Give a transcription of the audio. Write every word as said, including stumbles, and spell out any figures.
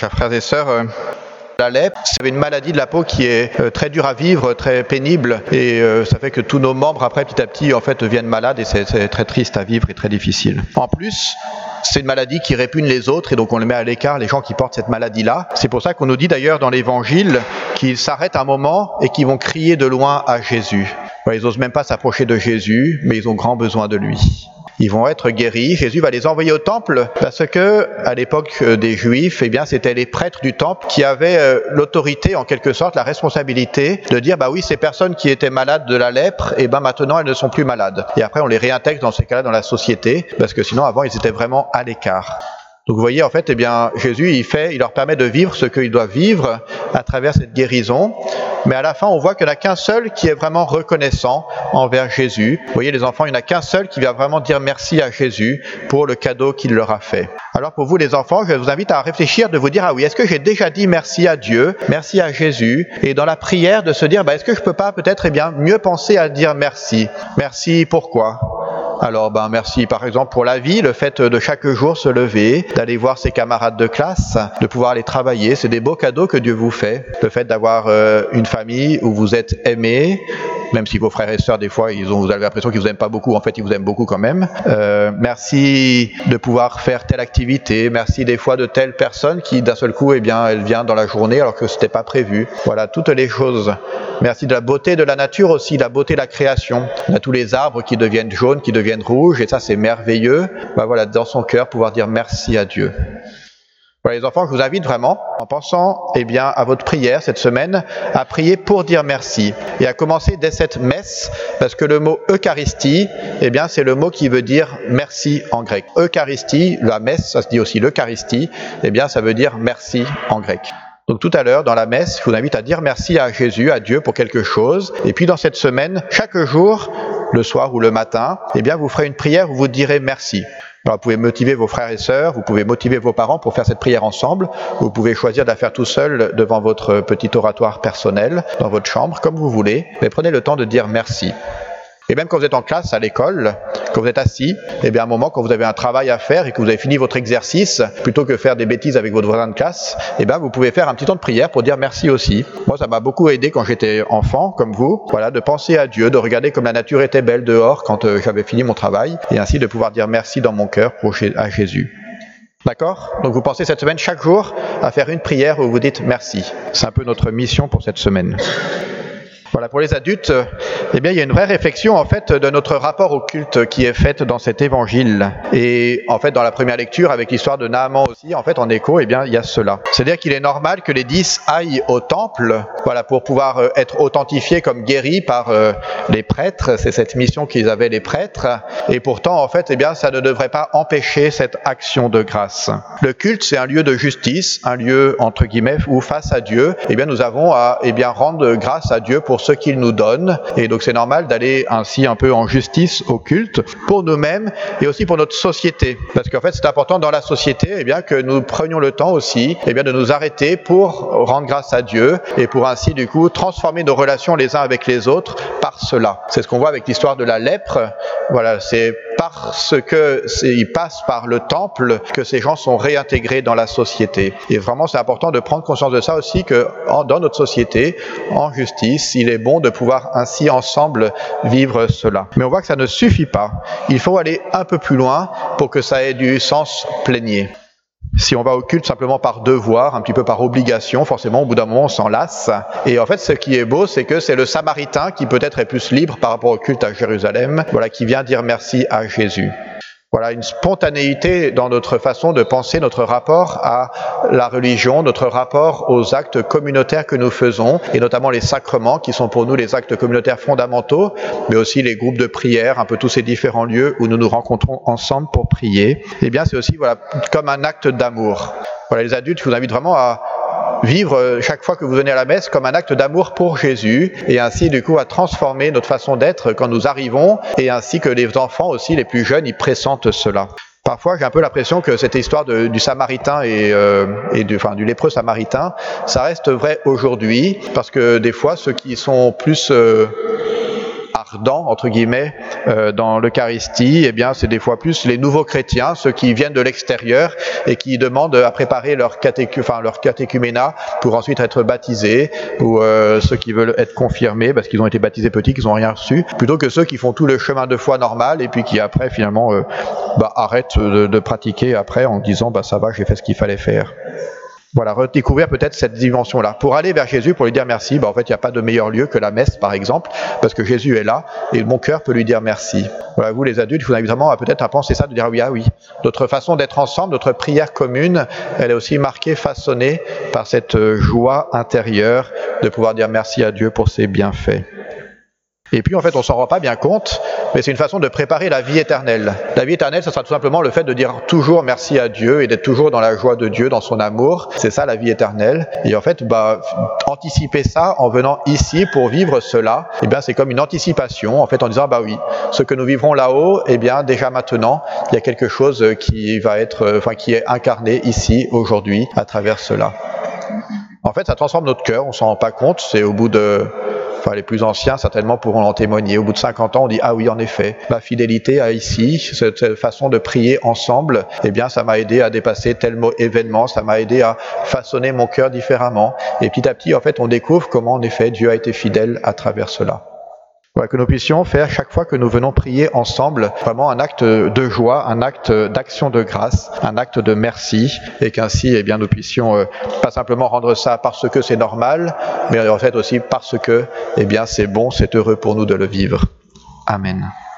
Chers frères et sœurs, euh, la lèpre, c'est une maladie de la peau qui est euh, très dure à vivre, très pénible, et euh, ça fait que tous nos membres, après, petit à petit, en fait, deviennent malades, et c'est, c'est très triste à vivre et très difficile. En plus, c'est une maladie qui répugne les autres, et donc on les met à l'écart, les gens qui portent cette maladie-là. C'est pour ça qu'on nous dit d'ailleurs dans l'Évangile qu'ils s'arrêtent un moment et qu'ils vont crier de loin à Jésus. Voilà, ils n'osent même pas s'approcher de Jésus, mais ils ont grand besoin de lui. Ils vont être guéris. Jésus va les envoyer au temple parce que, à l'époque des Juifs, eh bien, c'était les prêtres du temple qui avaient euh, l'autorité, en quelque sorte, la responsabilité de dire, bah oui, ces personnes qui étaient malades de la lèpre, eh ben, maintenant, elles ne sont plus malades. Et après, on les réintègre dans ces cas-là dans la société parce que sinon, avant, ils étaient vraiment à l'écart. Donc, vous voyez, en fait, eh bien, Jésus, il fait, il leur permet de vivre ce qu'ils doivent vivre à travers cette guérison. Mais à la fin, on voit qu'il n'y en a qu'un seul qui est vraiment reconnaissant envers Jésus. Vous voyez, les enfants, il n'y en a qu'un seul qui va vraiment dire merci à Jésus pour le cadeau qu'il leur a fait. Alors, pour vous, les enfants, je vous invite à réfléchir, de vous dire, ah oui, est-ce que j'ai déjà dit merci à Dieu, merci à Jésus? Et dans la prière, de se dire, bah, est-ce que je peux pas peut-être, eh bien, mieux penser à dire merci? Merci, pourquoi? Alors, ben, merci par exemple pour la vie, le fait de chaque jour se lever, d'aller voir ses camarades de classe, de pouvoir aller travailler, c'est des beaux cadeaux que Dieu vous fait. Le fait d'avoir euh, une famille où vous êtes aimés, même si vos frères et sœurs, des fois, ils ont, vous avez l'impression qu'ils vous aiment pas beaucoup, en fait, ils vous aiment beaucoup quand même. Euh, merci de pouvoir faire telle activité, merci des fois de telle personne qui, d'un seul coup, eh bien, elle vient dans la journée alors que c'était pas prévu. Voilà, toutes les choses. Merci de la beauté de la nature aussi, la beauté de la création. On a tous les arbres qui deviennent jaunes, qui deviennent rouges, et ça, c'est merveilleux. Ben voilà, dans son cœur, pouvoir dire merci à Dieu. Voilà, les enfants, je vous invite vraiment, en pensant eh bien, à votre prière cette semaine, à prier pour dire merci. Et à commencer dès cette messe, parce que le mot Eucharistie, eh bien, c'est le mot qui veut dire merci en grec. Eucharistie, la messe, ça se dit aussi l'Eucharistie, eh bien, ça veut dire merci en grec. Donc tout à l'heure, dans la messe, je vous invite à dire merci à Jésus, à Dieu pour quelque chose. Et puis dans cette semaine, chaque jour, le soir ou le matin, eh bien, vous ferez une prière où vous direz merci. Alors, vous pouvez motiver vos frères et sœurs, vous pouvez motiver vos parents pour faire cette prière ensemble, vous pouvez choisir de la faire tout seul devant votre petit oratoire personnel, dans votre chambre, comme vous voulez, mais prenez le temps de dire merci. Et même quand vous êtes en classe, à l'école, quand vous êtes assis, eh bien, à un moment, quand vous avez un travail à faire et que vous avez fini votre exercice, plutôt que faire des bêtises avec votre voisin de classe, eh bien, vous pouvez faire un petit temps de prière pour dire merci aussi. Moi, ça m'a beaucoup aidé quand j'étais enfant, comme vous, voilà, de penser à Dieu, de regarder comme la nature était belle dehors quand euh, j'avais fini mon travail, et ainsi de pouvoir dire merci dans mon cœur pour, à Jésus. D'accord? Donc, vous pensez cette semaine, chaque jour, à faire une prière où vous dites merci. C'est un peu notre mission pour cette semaine. Voilà, pour les adultes, eh bien, il y a une vraie réflexion, en fait, de notre rapport au culte qui est faite dans cet évangile. Et, en fait, dans la première lecture, avec l'histoire de Naaman aussi, en fait, en écho, eh bien, il y a cela. C'est-à-dire qu'il est normal que les dix aillent au temple, voilà, pour pouvoir euh, être authentifiés comme guéris par euh, les prêtres. C'est cette mission qu'ils avaient, les prêtres. Et pourtant, en fait, eh bien, ça ne devrait pas empêcher cette action de grâce. Le culte, c'est un lieu de justice, un lieu, entre guillemets, où face à Dieu, eh bien, nous avons à, eh bien, rendre grâce à Dieu pour ce qu'il nous donne, et donc c'est normal d'aller ainsi un peu en justice au culte pour nous-mêmes et aussi pour notre société, parce qu'en fait c'est important dans la société eh bien, que nous prenions le temps aussi eh bien, de nous arrêter pour rendre grâce à Dieu et pour ainsi du coup transformer nos relations les uns avec les autres par cela. C'est ce qu'on voit avec l'histoire de la lèpre, voilà, c'est parce que c'est, ils passent par le temple que ces gens sont réintégrés dans la société. Et vraiment, c'est important de prendre conscience de ça aussi, que en, dans notre société, en justice, il est bon de pouvoir ainsi ensemble vivre cela. Mais on voit que ça ne suffit pas. Il faut aller un peu plus loin pour que ça ait du sens plénier. Si on va au culte simplement par devoir, un petit peu par obligation, forcément, au bout d'un moment, on s'en lasse. Et en fait, ce qui est beau, c'est que c'est le Samaritain qui peut-être est plus libre par rapport au culte à Jérusalem, voilà, qui vient dire merci à Jésus. Voilà, une spontanéité dans notre façon de penser notre rapport à la religion, notre rapport aux actes communautaires que nous faisons, et notamment les sacrements qui sont pour nous les actes communautaires fondamentaux, mais aussi les groupes de prière, un peu tous ces différents lieux où nous nous rencontrons ensemble pour prier. Eh bien, c'est aussi, voilà, comme un acte d'amour. Voilà, les adultes, je vous invite vraiment à vivre chaque fois que vous venez à la messe comme un acte d'amour pour Jésus, et ainsi du coup à transformer notre façon d'être quand nous arrivons, et ainsi que les enfants aussi, les plus jeunes, ils pressentent cela. Parfois, j'ai un peu l'impression que cette histoire de, du Samaritain et, euh, et du, enfin, du lépreux Samaritain, ça reste vrai aujourd'hui, parce que des fois, ceux qui sont plus euh, ardents, entre guillemets, euh, dans l'Eucharistie, eh bien, c'est des fois plus les nouveaux chrétiens, ceux qui viennent de l'extérieur et qui demandent à préparer leur, catéchu, enfin, leur catéchuménat pour ensuite être baptisés, ou euh, ceux qui veulent être confirmés parce qu'ils ont été baptisés petits, qu'ils n'ont rien reçu, plutôt que ceux qui font tout le chemin de foi normal et puis qui après, finalement, euh, bah, arrêtent de, de pratiquer après en disant bah, « ça va, j'ai fait ce qu'il fallait faire ». Voilà, redécouvrir peut-être cette dimension-là. Pour aller vers Jésus, pour lui dire merci, ben en fait, il n'y a pas de meilleur lieu que la messe, par exemple, parce que Jésus est là, et mon cœur peut lui dire merci. Voilà, vous, les adultes, vous avez évidemment peut-être à penser ça, de dire oui, ah oui. Notre façon d'être ensemble, notre prière commune, elle est aussi marquée, façonnée par cette joie intérieure de pouvoir dire merci à Dieu pour ses bienfaits. Et puis, en fait, on s'en rend pas bien compte, mais c'est une façon de préparer la vie éternelle. La vie éternelle, ce sera tout simplement le fait de dire toujours merci à Dieu et d'être toujours dans la joie de Dieu, dans son amour. C'est ça, la vie éternelle. Et en fait, bah, anticiper ça en venant ici pour vivre cela, eh bien, c'est comme une anticipation, en fait, en disant, bah oui, ce que nous vivrons là-haut, eh bien, déjà maintenant, il y a quelque chose qui va être, enfin, qui est incarné ici, aujourd'hui, à travers cela. En fait, ça transforme notre cœur, on s'en rend pas compte, c'est au bout de... Enfin, les plus anciens, certainement, pourront en témoigner. Au bout de cinquante ans, on dit « Ah oui, en effet, ma fidélité à ici, cette façon de prier ensemble, eh bien, ça m'a aidé à dépasser tel événement, ça m'a aidé à façonner mon cœur différemment. » Et petit à petit, en fait, on découvre comment, en effet, Dieu a été fidèle à travers cela. Voilà, que nous puissions faire chaque fois que nous venons prier ensemble vraiment un acte de joie, un acte d'action de grâce, un acte de merci, et qu'ainsi eh bien nous puissions euh, pas simplement rendre ça parce que c'est normal, mais en fait aussi parce que eh bien c'est bon, c'est heureux pour nous de le vivre. Amen.